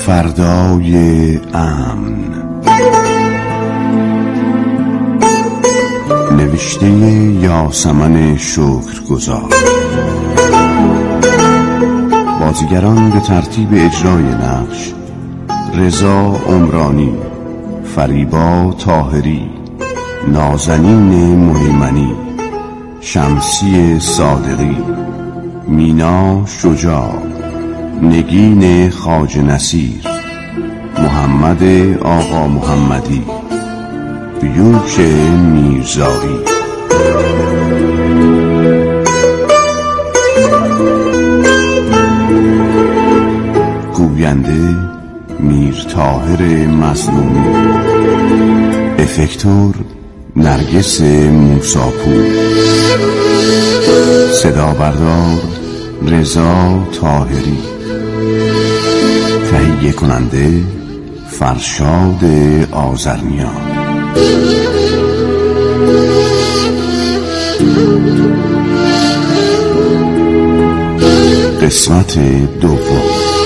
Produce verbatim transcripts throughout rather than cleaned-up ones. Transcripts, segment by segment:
فردای امن. نوشته یاسمن شکرگزار. بازیگران به ترتیب اجرای نقش: رضا عمرانی، فریبا طاهری، نازنین مهیمنی، شمسی صادقی، مینا شجاع، نگین خواجه نصیر، محمد آقا محمدی، بیوش میرزایی. گوینده میرطاهر مظلومی. افکتور نرگس موساپور. صدا بردار رضا طاهری. تهیه کننده فرشاد آذرنیا. قسمت دوم.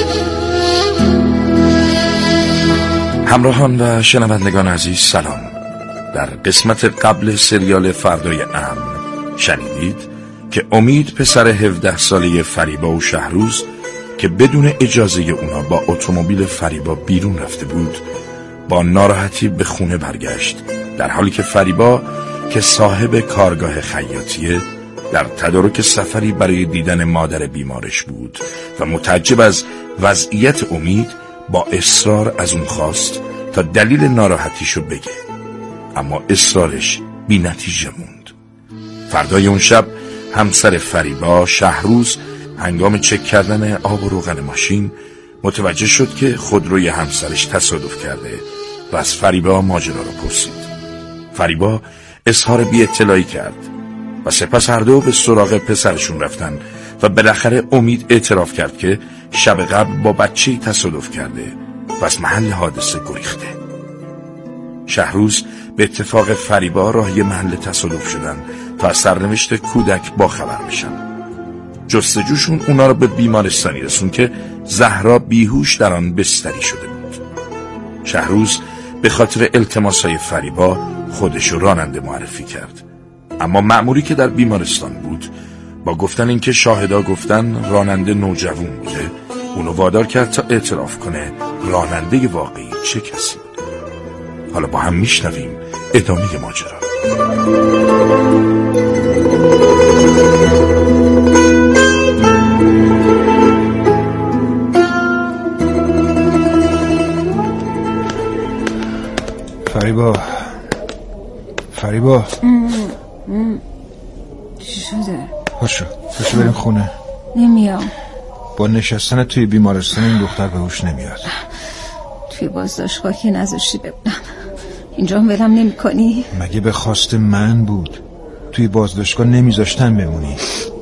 همراهان و شنوندگان عزیز سلام. در قسمت قبل سریال فردای امن شنیدید که امید پسر هفده ساله فریبا و شهروز که بدون اجازه اونا با اتومبیل فریبا بیرون رفته بود با ناراحتی به خونه برگشت، در حالی که فریبا که صاحب کارگاه خیاطیه در تدارک سفری برای دیدن مادر بیمارش بود و متعجب از وضعیت امید با اصرار از اون خواست تا دلیل ناراحتیشو بگه، اما اصرارش بی نتیجه موند. فردای اون شب همسر فریبا شهروز هنگام چک کردن آب و روغن ماشین متوجه شد که خودروی همسرش تصادف کرده و از فریبا ماجرا رو پرسید. فریبا اظهار بی اطلاعی کرد و سپس هر دو به سراغ پسرشون رفتن و بالاخره امید اعتراف کرد که شب قبل با بچه‌ای تصادف کرده و از محل حادثه گریخته. شهروز به اتفاق فریبا راهی محل تصادف شدن تا از سرنوشت کودک باخبر بشن. جستجوشون اونا رو به بیمارستانی رسون که زهرا بیهوش در آن بستری شده بود. شهروز به خاطر التماسای فریبا خودشو راننده معرفی کرد، اما مأموری که در بیمارستان بود با گفتن اینکه شاهدا گفتن راننده نوجوان بوده اونو وادار کرد تا اعتراف کنه راننده واقعی چه کسی بوده. حالا با هم میشنویم ادامه ماجرا. فریبا فریبا چی شده؟ پاشو پاشو بریم خونه. نمیام. با نشستن توی بیمارستان این دختر به هوش نمیاد. توی بازداشتگاه که نذاشتی ببینم، اینجا هم ولم نمی کنی؟ مگه به خواست من بود؟ توی بازداشتگاه نمیذاشتن بمونی.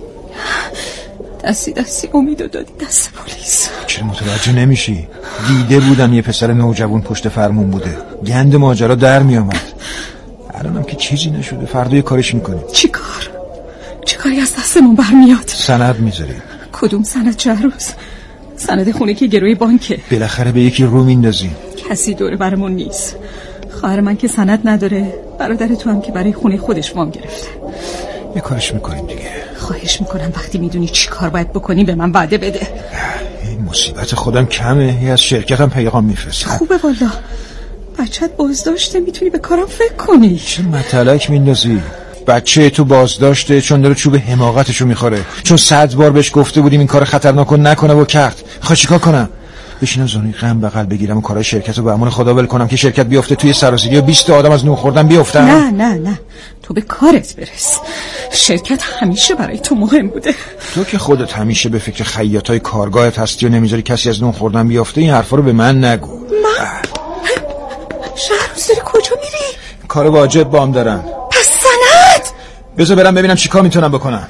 دستی دستی امیدو دادی دست پلیس. چرا متوجه نمیشی؟ دیده بودم یه پسر نوجوان پشت فرمون بوده، گند ماجرا در میامد. الانم که چیزی نشده، فردا یه کارش میکنی. چی کار؟ چه کاری از دستمون برمیاد؟ سند میذاریم. کدوم سند چه روز؟ سند خونه که گروی بانکه. بالاخره به یکی رو میندازیم. کسی دوره برمون نیست. خواهر من که سند نداره، برادر تو هم که برای خونه خودش وام گرفته. یه کارش میکنیم دیگه. خواهش میکنم وقتی میدونی چی کار باید بکنی به من وعده بده. این مصیبت خودم کمه، یه از شرکتم پیغام میفرستم. خوبه والا، بچت بازداشته، میتونی به کارم فکر کنی. چه متلک میندازی؟ بچه تو بازداشته چون داره چوب حماقتشو میخوره، چون صد بار بهش گفته بودیم این کار خطرناکو نکنه و کرد. خواهی چیکار کنم؟ بشینم زانوی غم بغل بگیرم و کارهای شرکت رو به امان خدا ول کنم که شرکت بیافته توی سرازیری و بیست آدم از نون خوردن بیافتن؟ نه نه نه، تو به کارت برس. شرکت همیشه برای تو مهم بوده. تو که خودت همیشه به فکر خیاطای کارگاهت هستی و نمیذاری کسی از نون خوردن بیافته، این حرفا رو به من نگو. من؟ شهروز داری کجا میری؟ کار واجب بام دارم. پس سند؟ بذار برم ببینم چیکار میتونم بکنم.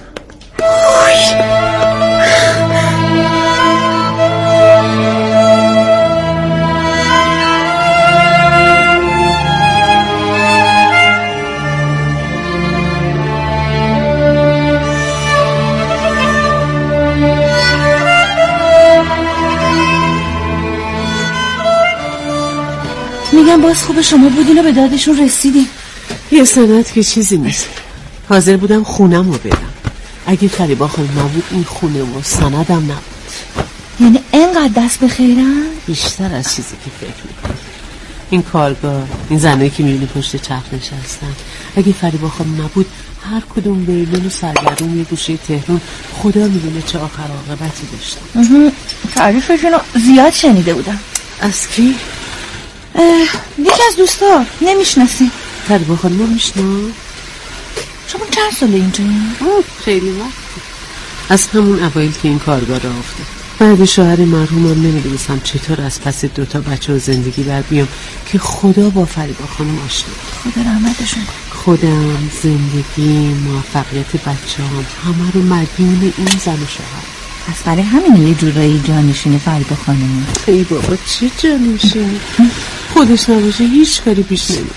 میگم باز خوب شما بودین و به دادشون رسیدین. یه سند که چیزی نیست. حاضر بودم خونم رو بدم. اگه فریبا خانم نبود این خونه و سندم نبود. یعنی اینقدر دست به خیرن؟ بیشتر از چیزی که فکر میکنم. این کارگاه، این زنایی که میبینی پشت چرخ نشستن، اگه فریبا خانم نبود هر کدوم بیلون و سرگردون یه گوشه تهران خدا میدونه چه آخر عاقبتی داشتن. تعریفشون رو زیاد شنیده بودم. از کی؟ یکی از دوستا. نمیشناسی؟ فریبا خانم رو میشناس؟ شما چند ساله اینجایین؟ خیلی وقت. از همون اوایل که این کارگاه را افتاد. بعد شوهر مرحومم نمیدونستم چطور از پس دوتا بچه و زندگی بر بیام که خدا با فریبا خانم آشنا. خدا رحمتشون. خودم، زندگی، موفقیت بچه‌ام همه رو مدیون این زن و شوهر. از برای همین یه جورایی جانشین فریبا خانم. ای بابا چه جانشینی؟ خودش نباشه هیچ کاری پیش نمیره.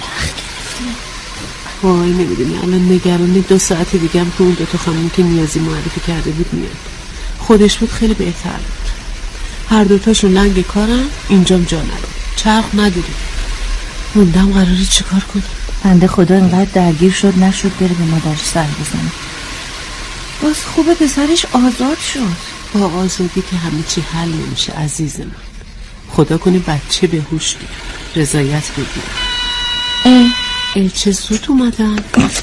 وای نمیدونی الان نگرانی دو ساعت دیگه هم که اون دوتا خانمی که نیازی معرفی کرده بود میاد. خودش بود خیلی بهتر بود. هر دوتاشون لنگ کارن، اینجام جا نداره، چرخ نداری. موندم قراری چیکار کنی؟ بنده خدا اینقدر درگیر شد نشد بره به مادرش سر بزنه. باز خوبه پسرش آزاد شد. با آزادی که همه چی حل نمیشه عزیز من. خدا کنه بچه به هوش بیاد، رضایت بگیره. ای ای چه زود اومدن.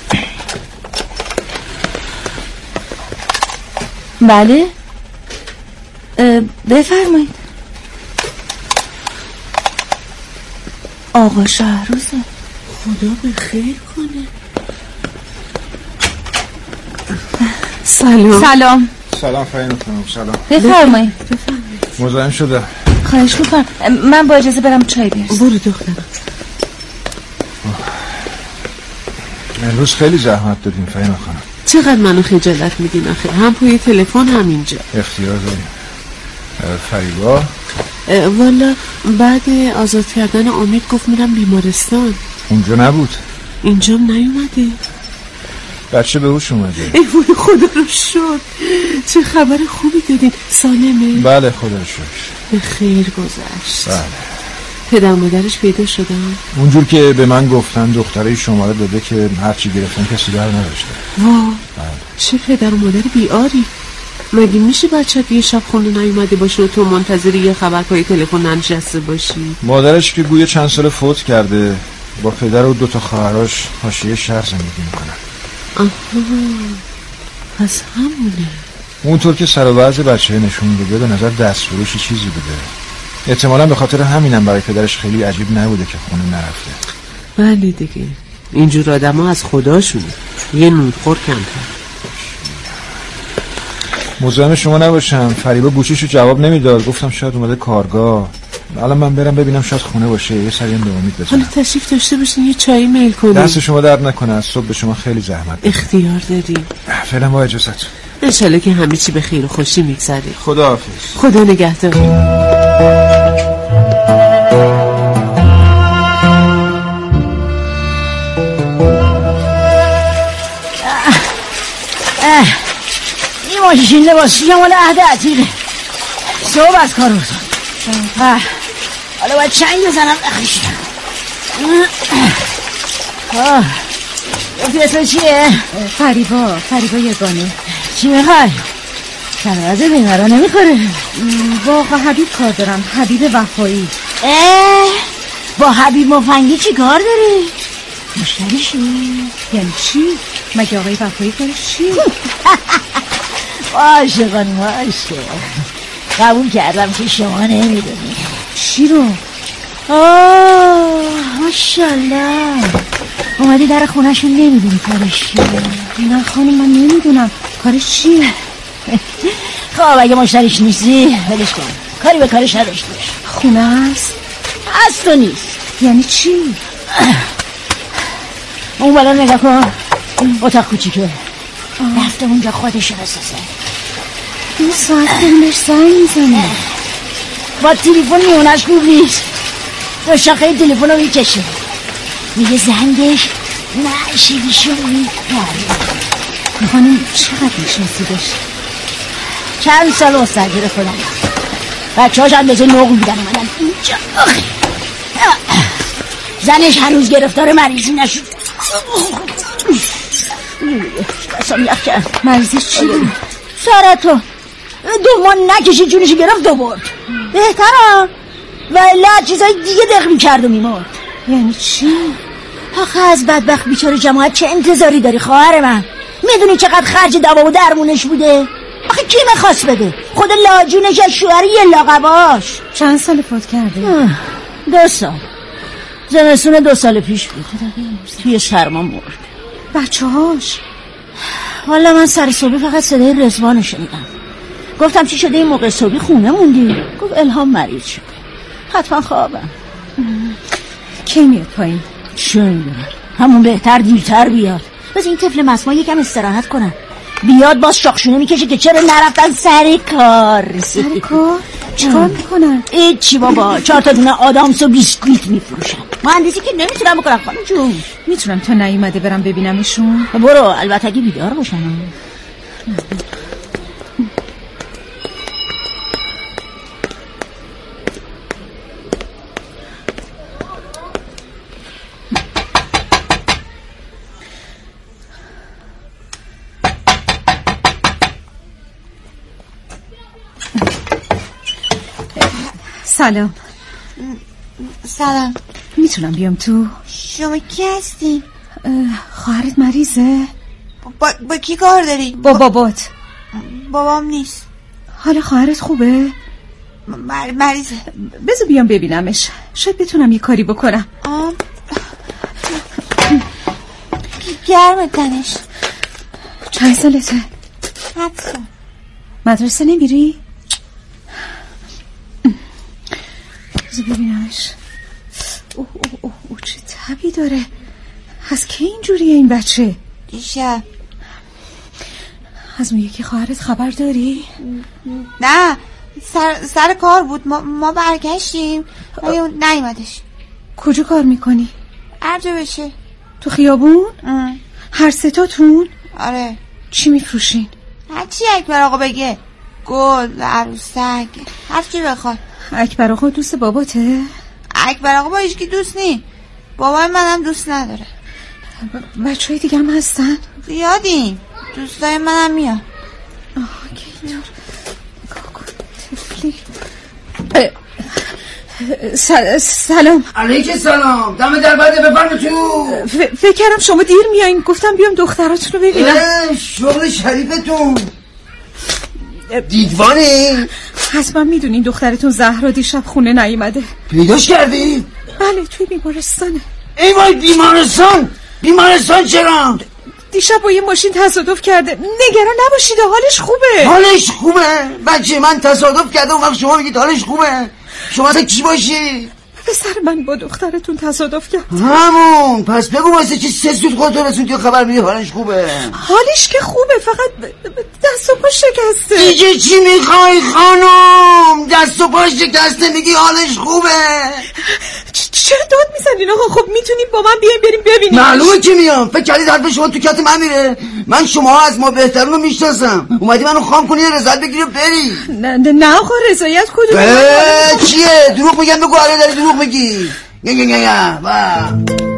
بله بفرمایید. آقا شهروزه. خدا به خیر کنه. سلام. سلام. سلام فرینو خانم. سلام. بفرمایید. مزاحم شده. خواهش میکنم. من با اجازه برم چای بیارم. برو دخترم. امروز خیلی زحمت دادیم فرینو خانم. چقدر منو خجالت میدین آخه. هم پای تلفن هم اینجا. اختیار داریم. فریبا والا بعد آزاد کردن امید گفت میرم بیمارستان. اونجا نبود؟ اینجام نیومده. بچه به هوش اومده. ای وای خدا رو شکر. چه خبر خوبی دادین. سالمه؟ بله خدا رو شکر. به خیر گذشت. بله. پدر مادرش پیدا شدن؟ اونجور که به من گفتن دختره شماره داده که هرچی گرفتن کسی در نداشته. واه چه پدر و مادر بیاری. مگه میشه بچت یه شب خونه نیومده باشه و تو منتظر یه خبر پای تلفن ننشسته باشی؟ مادرش که گویا چند سال فوت کرده، با پدر و دوتا خواهرش حاشیه شهر زندگی میکنن. آها پس همونه. اونطور که سر و وضع بچه نشون میده به نظر دستفروشی چیزی بوده. احتمالاً به خاطر همینم برای پدرش خیلی عجیب نبوده که خونه نرفته. بله دیگه اینجور آدم ها از خداشونه. یه نونخور کمتر. مزاحم شما نباشم. فریبا گوشیشو جواب نمیداد. گفتم شاید اومده کارگاه. الان من برم ببینم شاید خونه باشه. یه سری هم به امید بزنم. حالا تشریف داشته باشین یه چایی میل کنیم. دست شما درد نکنه. از صبح به شما خیلی زحمت دادم. اختیار داریم. فعلا با اجازهتون. انشالله که همه چی به خیر و خوشی میگذره. خداحافظ. خدا نگهدار. این ماشین لباسشی مال عهد عتیقه. صبح از کار افتاد. حالا باید چنگ بزنم بخشم. گفتی اسم چیه؟ فریبا فریبا یگانه. چی میخوای؟ کلوازه بیمارا نمیخوره. با آقا حبیب کار دارم. حبیب وفایی. اه با حبیب مفنگی چی کار داری؟ مشتریشی؟ یعنی چی؟ مگه آقای وفایی کارش چی؟ باشه قانی باشه. قبول کردم که شما نمیدونی. چی رو؟ آه ماشالله. اومدی در خونهشون نمیدونی کارش چیه؟ نه خانم من نمیدونم کارش چیه. خب اگه مشتریش نیستی ولش کن. کاری به کارش نداشته باش. خونه هست؟ هست و نیست. یعنی چی؟ اون بالا نگاه کن. اتاق کوچیکه. رفته اونجا خودشو بسازه. این ساعت داریم بهش زنگ میزنه. با تلفن میونش خوب نیست. دو شاخه تلفن رو میکشه. میگه زنگش نشیدیشو میپره. خانم چقدر میشناسیدش؟ چند سال مستجر خودم. بچه هاش اندازه نقل بودن اومدن اینجا. زنش هنوز گرفتار مریضی نشد. دستم یخ کرد. مریضیش چی بود؟ سرطان. دو ماه نکشید جونش گرفت دو برد. بهتره ولی چیزای دیگه دق میکرد و میمرد. یعنی چی؟ آخه از بدبخت بیچاره جماعت چه انتظاری داری خواهر من؟ میدونی چقدر خرج دوا و درمونش بوده؟ آخه کی میخواست بده؟ خود لاجونش از شوهری یه لاغباش. چند سال فوت کرده؟ دو سال. زمستون دو سال پیش بود. توی سرما مرد. بچه هاش؟ والا من سر صبحی فقط صدای رضوانو شنیدم. گفتم چی شده این موقع صبحی خونه موندی؟ گفت الهام مریض شده. حتما خوابم. کی میاد پایین؟ چه میدونم، همون بهتر دیرتر بیاد. بس این طفل مسما یکم استراحت کنن، بیاد باز شاخشونه میکشه که چرا نرفتن سر کار. سر کار؟ چیکار میکنن؟ ایچی بابا، چهار تا دونه آدامس و بیسکویت میفروشن. مهندسی که نمیتونم بکنم خانم جون. میتونم تا نیومده برم ببینمشون؟ برو، البته اگه بیدار باشن. سلام. سلام. میتونم بیام تو؟ شما کی هستی؟ خواهرت مریضه؟ با, با کی کار داری؟ با بابات. بابام نیست. حالا خواهرت خوبه؟ مر... مریضه. بذار بیام ببینمش، شاید بتونم یه کاری بکنم. آم. گرم تنش. چند سالته؟ هفت سال. مدرسه نمیری؟ بذار ببینمش. اوه اوه اوه اوه چه تبی داره. از کی اینجوریه این بچه؟ دیشب. از اون یکی خواهرت خبر داری؟ نه، سر, سر کار بود. ما, ما برگشتیم ولی اون نیومدش. کجا کار میکنی؟ هر جا بشه. تو خیابون؟ ام. هر ستاتون؟ آره. چی میفروشین؟ هرچی اکبر آقا بگه. گل، عروسک، هر چی بخواد. اکبر آقا دوست باباته؟ اکبر آقا با هیچکی دوست نی. بابای منم دوست نداره. بچه های دیگه هم هستن؟ زیادیم. دوستای منم میاد. آه که اینطور تفلی. سلام. علیک سلام. دم در بده بفرم تو. فکر کردم شما دیر میایین، گفتم بیام دختراتون رو ببینم. شغل شریفتون دیدوانی؟ حتما میدونین دخترتون زهرا دیشب خونه نیومده. پیداش کردی؟ بله توی بیمارستانه. ای وای بیمارستان؟ بیمارستان چرا؟ دیشب با یه ماشین تصادف کرده. نگران نباشید حالش خوبه. حالش خوبه؟ بچه من تصادف کرده اون وقت شما میگید حالش خوبه؟ شما تا کی باشی؟ پسر من با دخترتون تصادف کرد. همون. پس بگو واسه چی سه سوت خودتون رسوندی خبر میدی حالش خوبه؟ حالش که خوبه، فقط دست و پا شکسته. دیگه چی میخوای خانم؟ دست و پا شکسته میگی حالش خوبه؟ چرا داد میزنین آقا؟ خب میتونیم با من بیایم بریم ببینیم. معلومه که میام. فکر کردید حرف شما تو کت من میره؟ من شما از ما بهترین رو میشناسم. اومدی منو خام کنی رضایت بگیری و بری. نه نه آقا رضایت کدوم؟ چیه؟ دروغ میگم بگو. آره داری دروغ میگی. یا یا یا یا با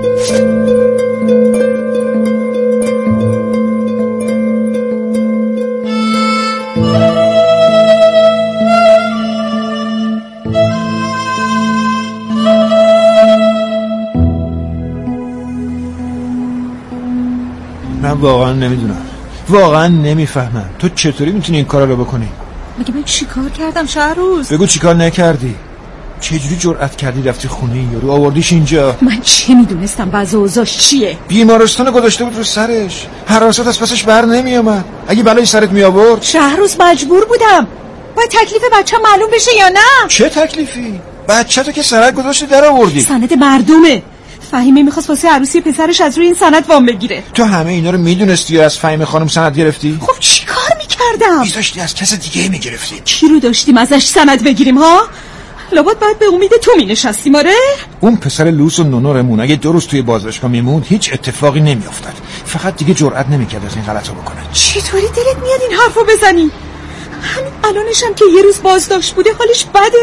من واقعا نمیدونم، واقعا نمیفهمم تو چطوری میتونی این کارا رو بکنی؟ مگه من چیکار کردم شهروز؟ بگو چیکار نکردی؟ چجوری جرأت کردی رفتی خونه این یارو آوردیش اینجا؟ من چه میدونستم وضع اوضاعش چیه؟ بیمارستان گذاشته بود رو سرش، حراست از پسش بر نمی اومد. اگه بلای سرت می آورد شهروز مجبور بودم. باید تکلیف بچه معلوم بشه یا نه؟ چه تکلیفی؟ بچه تو که سرک گذاشتی در آوردی. سند مردمه. فهیمه میخواست واسه عروسی پسرش از روی این سند وام بگیره. تو همه اینا رو میدونستی یا از فهیمه خانم سند گرفتی؟ خب چی کار میکردم؟ میذاشتی از کس دیگه میگرفتی. کی رو داشتیم ازش سند بگیریم ها؟ لابد باید به امید تو مینشستیم. آره؟ اون پسر لوس و نونورمون اگه دو روز توی بازداشتگاه میموند هیچ اتفاقی نمیافتاد. فقط دیگه جرئت نمیکرد از این غلطا بکنه. چطوری دلت میاد این حرفو بزنی؟ همین الانش هم که یه روز بازداشت بوده حالش بده.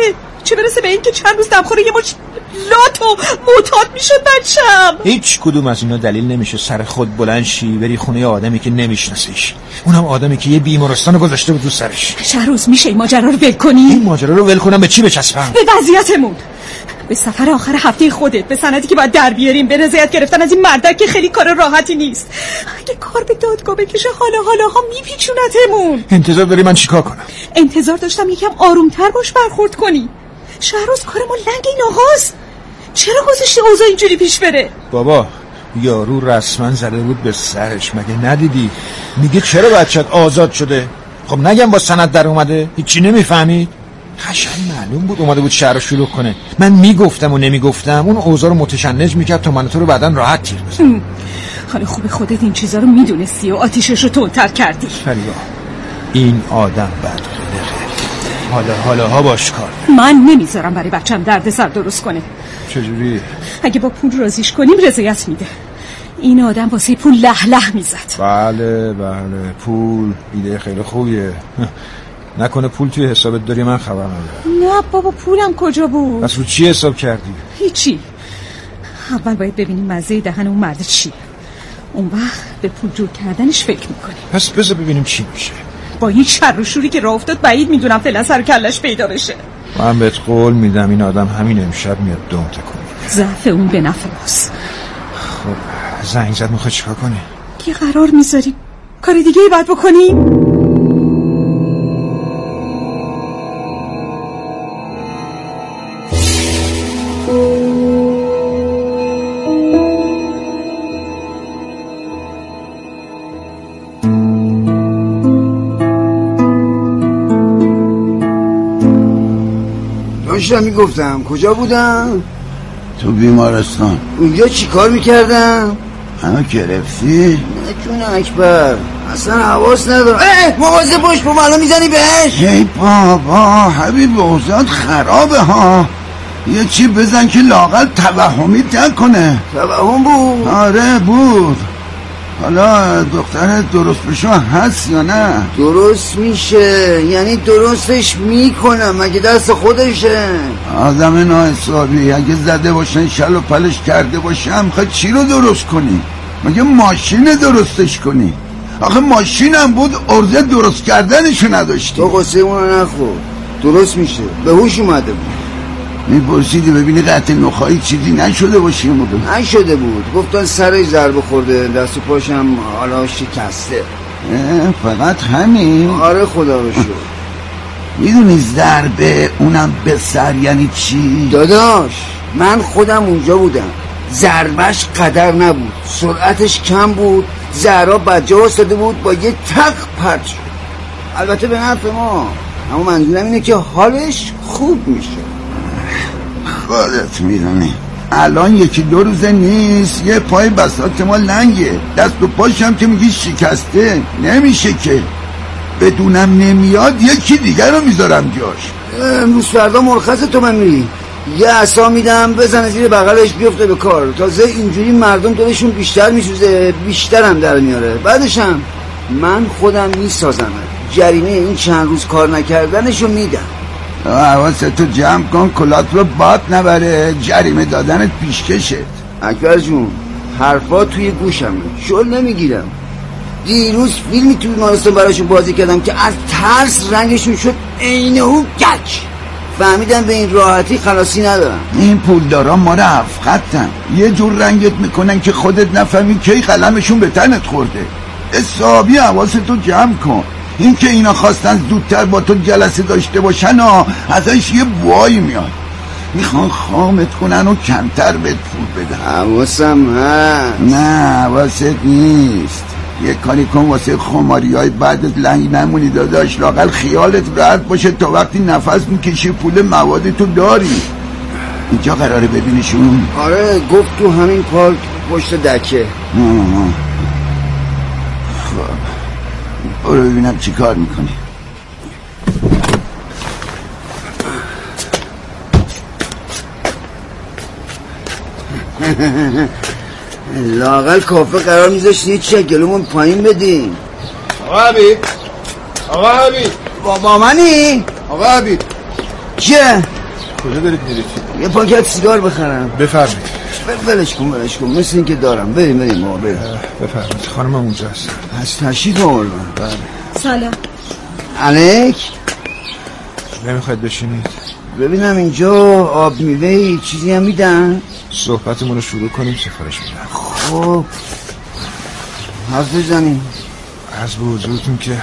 چه برسه به این که چند روز دمخوره یه مش لات و معتاد میشد بچم. هیچ کدوم از اینا دلیل نمیشه سر خود بلند شی بری خونه آدمی که نمیشناسیش، اونم آدمی که یه بیمارستان گذاشته بود رو سرش. شهروز میشه این ماجرا رو ول کنی؟ این ماجرا رو ول کنم به چی بچسبم؟ به وضعیتمون، به سفر آخر هفته خودت، به سندی که باید در بیاریم، به رضایت گرفتن از این مردک که خیلی کار راحتی نیست. اگه کار به دادگاه بکشه حالا حالا ها میپیچونتمون. انتظار داری من چیکار کنم؟ انتظار داشتم یکم آرومتر باش برخورد کنی. شهروز کار ما لنگ این آقاست. چرا گذاشتی اوضاع اینجوری پیش بره؟ بابا یارو رسما زده بود به سرش، مگه ندیدی؟ میگه چرا بچت آزاد شده؟ خب نگم با سند در اومده؟ هیچی نمیفهمید؟ قشنگ معلوم بود اومده بود شهر رو شروع کنه. من میگفتم و نمیگفتم اون اوضاع رو متشنج میکرد تا من تو رو بعدن راحت تیر بزنم. حالا خوب خودت این چیزا رو میدونستی و آتیشش رو تندتر کردی. فریبا این آدم بد خلقه، حالا حالا ها باش کار. من نمیذارم برای بچم درد سر درست کنه. چجوری؟ اگه با پول رازیش کنیم رضایت میده. این آدم واسه پول له له میزد. بله بله پول ایده خیلی خوبیه. نکنه پول توی حسابت داری من خبر ندارم. نه بابا پولم کجا بود؟ پس رو چی حساب کردی؟ هیچی. اول باید ببینیم مزه دهن اون مرد چیه، اون وقت به پول جور کردنش فکر میکنیم. پس بذار ببینیم چی میشه. با این شر و شوری که راه افتاد بعید میدونم فعلا سر کلش پیدا بشه. من بهت قول میدم این آدم همین امشب میاد دم تکون. ضعف اون به نفع ماست. خب زنگ زد میخوای چیکار کنی؟ کی قرار میذاری کار دیگه ای باید بکنیم؟ داشتم میگفتم کجا بودم؟ تو بیمارستان. اونجا چی کار میکردم؟ منو گرفتی؟ نه جون اکبر اصلا حواس ندارم. اه مواظب باش با مالا میزنی بهش. ای بابا حبیب اوزاد خرابه ها، یه چی بزن که لااقل توهمی نکنه. توهم بود؟ آره بود. حالا دختر درست بشو هست یا نه؟ درست میشه یعنی درستش میکنم، مگه دست خودشه؟ آدم ناحسابی اگه زده باشن شل و پلش کرده باشم خواهد چی رو درست کنی؟ مگه ماشین درستش کنی؟ آخه ماشینم بود ارزه درست کردنشو نداشتی. تو قصه اونو نخور، درست میشه، به هوش اومده بود. میپرسیدی ببینی قطع نخایی چیزی نشده باشی؟ نشده بود، گفتن سرش ضربه خورده، دست و پاشم حالا شکسته. فقط همین؟ آره خدا رو شکر. میدونی ضربه اونم به سر یعنی چی؟ داداش من خودم اونجا بودم، ضربش قدر نبود، سرعتش کم بود، ضربه بجا واسطه بود، با یه تق پرت شد. البته به نفع ما، اما منظورم اینه که حالش خوب میشه. خودت میدونی الان یکی دو روزه نیست یه پای بساط ما لنگه، دست و پاشم که میگی شکسته، نمیشه که بدونم نمیاد یکی دیگر رو میذارم جاش. امروز فردا مرخص تو من میری یه عصا میدم بزنه زیر بغلش بیفته به کار. تازه اینجوری مردم دلشون بیشتر میسوزه، بیشتر هم در میاره. بعدشم من خودم میسازم، جریمه این چند روز کار نکردنشو میدم. حواستو جمع کن کلات رو باد نبره، جریمه دادنت پیشکشت. اکبر جون حرفا توی گوشمه، شل نمیگیرم. دیروز فیلمی توی بیمارستان براشون بازی کردم که از ترس رنگشون شد عین اون گچ. فهمیدم به این راحتی خلاصی ندارم. این پولدارا ما رو افخطن، یه جور رنگت میکنن که خودت نفهمی کی قلمشون به تنت خورده. حسابی حواستو جمع کن. این که اینا خواستن زودتر با تو جلسه داشته باشن ها ازش یه بوایی میاد، میخوان خامت کنن و کمتر بهت پول بدن. حواسم هست. نه حواست نیست. یه کاری کن واسه خماری های بعدت لنگ نمونی داداش، لااقل خیالت راحت باشه تا وقتی نفس میکشی پول مواد تو داری. اینجا قراره ببینیشون؟ آره گفت تو همین پارک پشت دکه. برو ببینم چی کار میکنی. لااقل کافه قرار میذاشتی یه چیه گلومون پایین بدیم. آقا حبیب آقا حبیب با, با منی؟ آقا حبیب چیه؟ کجا دارید میرید؟ یه پاکت سیگار بخرم. بفرمایید. ولش کن ولش کن مثل این که دارم. بریم بریم ما بریم. بفرمایید خانمم اونجاست. از تشریف آوردن. بله. سلام. الک. نمیخواید بشینید؟ ببینم اینجا آب میوه چیزی هم میدن؟ صحبتمون رو شروع کنیم سفارش میدن. خب حرف بزنیم. از به حضورتون که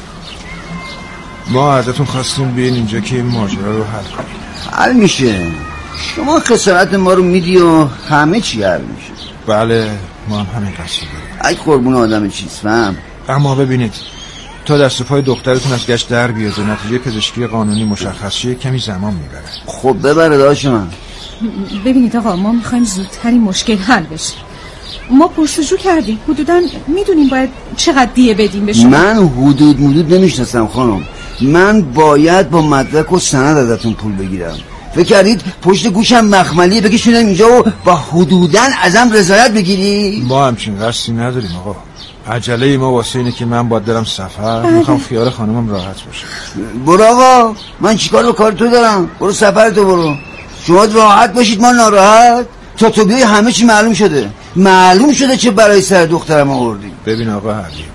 ما ازتون خواستیم بیاین اینجا که این ماجرا رو حل کنیم. حل میشه. شما خسارت ما رو میدی و همه چی حل میشه. بله ما هم همین قصد داریم. ای قربون آدم چیز فهم. اما ببینید تا دست پای دخترتون از گشت در بیاد و نتیجه پزشکی قانونی مشخص شه کمی زمان میبره. خب ببره داشت من. ببینید آقا ما میخوایم زودتر این مشکل حل بشه. ما پرسجو کردیم حدوداً میدونیم باید چقدر دیه بدیم به شما. من حدود مدود نمیشناسم خانم. من باید با مدرک و سند ازتون پول بگیرم. فکر کردید پشت گوشم مخملیه بکشونم اینجا و با حدوداً ازم رضایت بگیری؟ ما همچین قصدی نداریم آقا. عجله ما واسه اینه که من باید برم سفر. میخوام خیال خانمم راحت باشه. برو آقا من چیکار به کار تو دارم. برو سفر تو برو. شما راحت باشید ما ناراحت. تا تو بیای همه چی معلوم شده. معلوم شده چه برای سر دخترم آوردی. ببین آقا حبیب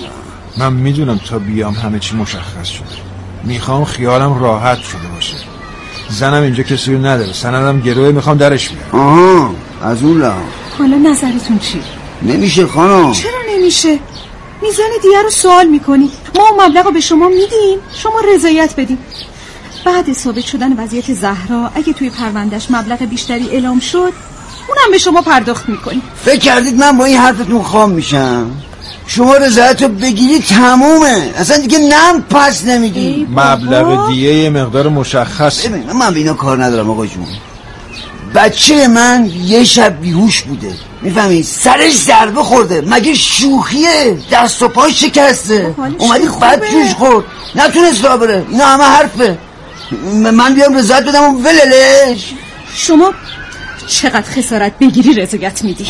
من میدونم تا بیام همه چی مشخص شده. میخوام خیالم راحت شده باشه. زنم اینجا کسی رو نداره. سندم گروه میخوام درش بیارم. آها از اون لحاظ. حالا نظرتون چی؟ نمیشه خانم. چرا نمیشه؟ میزان دیگه رو سوال میکنی. ما اون مبلغ رو به شما میدیم شما رضایت بدیم. بعد ثابت شدن وضعیت زهرا اگه توی پروندهش مبلغ بیشتری اعلام شد اونم به شما پرداخت میکنیم. فکر کردید من با این حرفتون خام میشم؟ شما رضایت رو بگیری تمومه. اصلا دیگه نم پس نمیدی. مبلغ دیگه یه مقدار مشخص. ببین من به اینا کار ندارم آقا جون. بچه من یه شب بیهوش بوده میفهمی سرش ضربه خورده. مگه شوخیه؟ دست و پای شکسته. اومدی بعد جوش خورد نتونست راه بره. اینا همه حرفه. من بیام رضایت بدم و وللش. شما چقدر خسارت بگیری رضایت میدی؟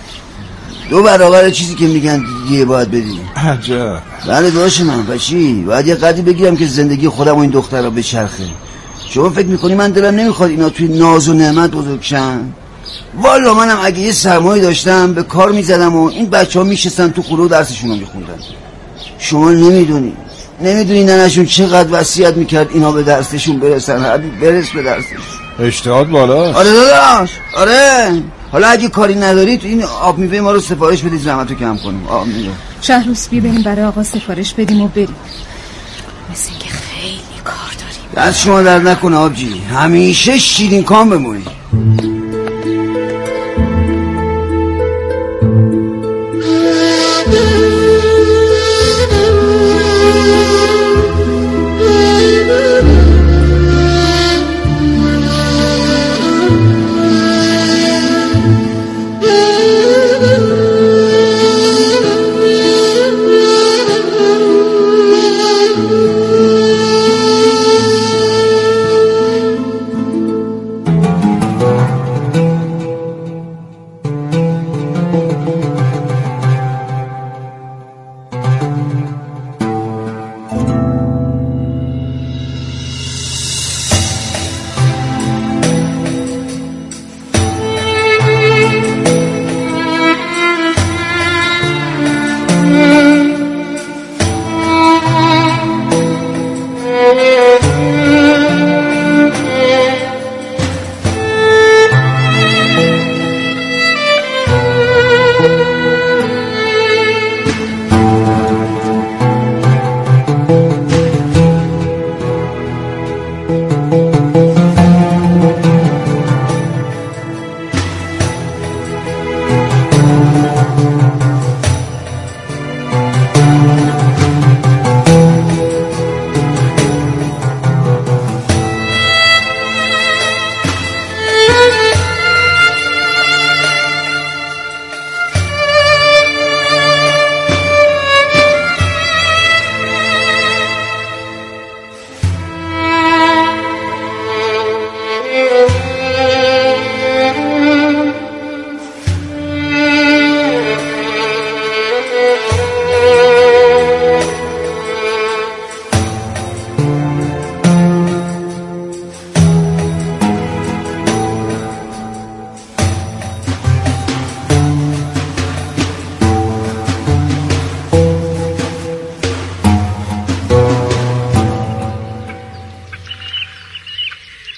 دو برابر چیزی که میگن دیگه باید بدی. عجب. بله داشت من بچی باید یه قدری بگیرم که زندگی خودم و این دختر را بچرخه. شما فکر میکنی من دلم نمیخواد اینا توی ناز و نعمت بزرگ شن؟ والا منم اگه یه سرمایه داشتم به کار میزدم و این بچه ها میشستن تو خونه و درسشون رو میخوندن. شما نمیدونی نمیدونی ننشون چقدر وصیت میکرد اینا به درسشون برسن. حبیب برس به درسشون. اشتهاد بالا. آره داداش آره. حالا اگه کاری ندارید این آب میوه ما رو سفارش بدید زحمتو کم کنیم. آب میوه شهروز بی بریم برای آقا سفارش بدیم و بریم. مثل اینکه خیلی کار داریم. دست شما در نکنه آبجی. همیشه شیرین کام بمونی.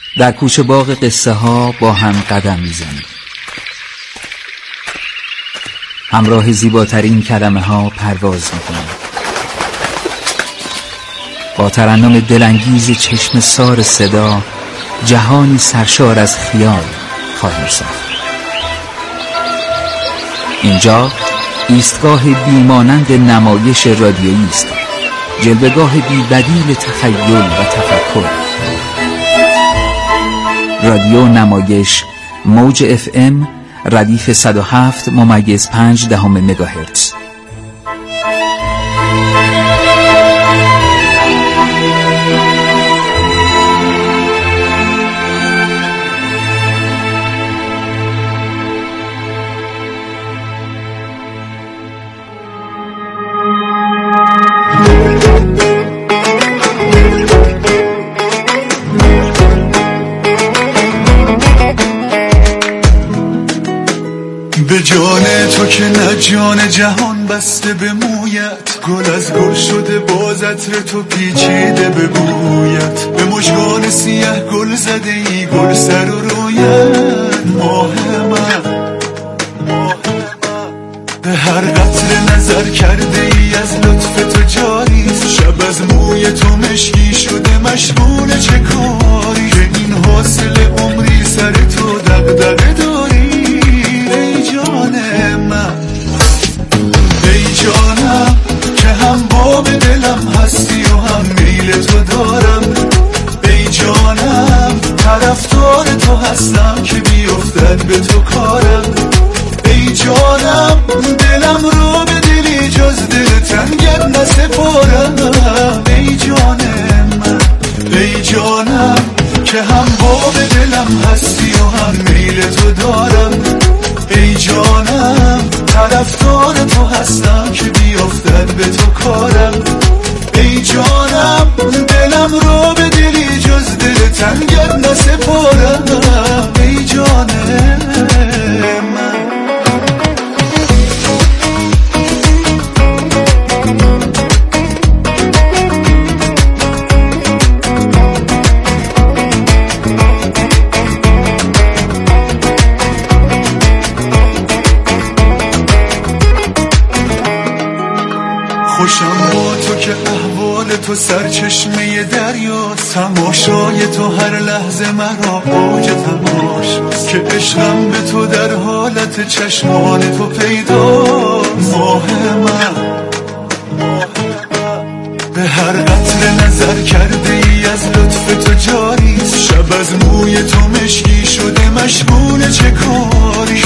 در کوچه باغ قصه ها با هم قدم میزنیم. همراه زیباترین کلمه ها پرواز میکنیم. با ترنم دلانگیز چشم سار صدا جهانی سرشار از خیال خواهیم ساخت. اینجا ایستگاه بیمانند نمایش رادیویی است، جلوه‌گاه بی‌بدیل تخیل و تفکر. رادیو نمایش موج اف ام ردیف صد و هفت ممیز پنج دهم مگاهرتز. به جان تو که نه جان جهان بسته به مویت، گل از گل شده باز عطر تو پیچیده به بویت. به مژگان سیاه گل زده ای گل سر و رویت، ماه من به هر قطره نظر کرده ای از لطف تو جاریست. شب از موی تو مشکی شده مشغول چه کاری، که این حاصل عمری سر تو دغدغه داری. ای جان من، ای جانم که هم باب دلم هستی و هم میل تو دارم. ای جانم طرفدار تو هستم که بیفتد به تو کارم. ای جانم دلم رو به دلی جز دل تنگت نسپارم. ای جان من، ای جانم که هم باب دلم هستی و هم میل تو دارم. ای جانم طرفدار تو هستم که بیفتد به تو کارم. ای جانم دلم رو به دلی جز دل تنگت نسپارم. ای جان من. خوشم با تو که احوال تو سرچشمه دریاست، تماشای تو هر لحظه مرا اوج تماشاست. که عشقم به تو در حالت چشمان تو پیداست. ماه من به هر قطره نظر کرده ای از لطف تو جاریست. شب از موی تو مشکی شده مشغول چه کاری،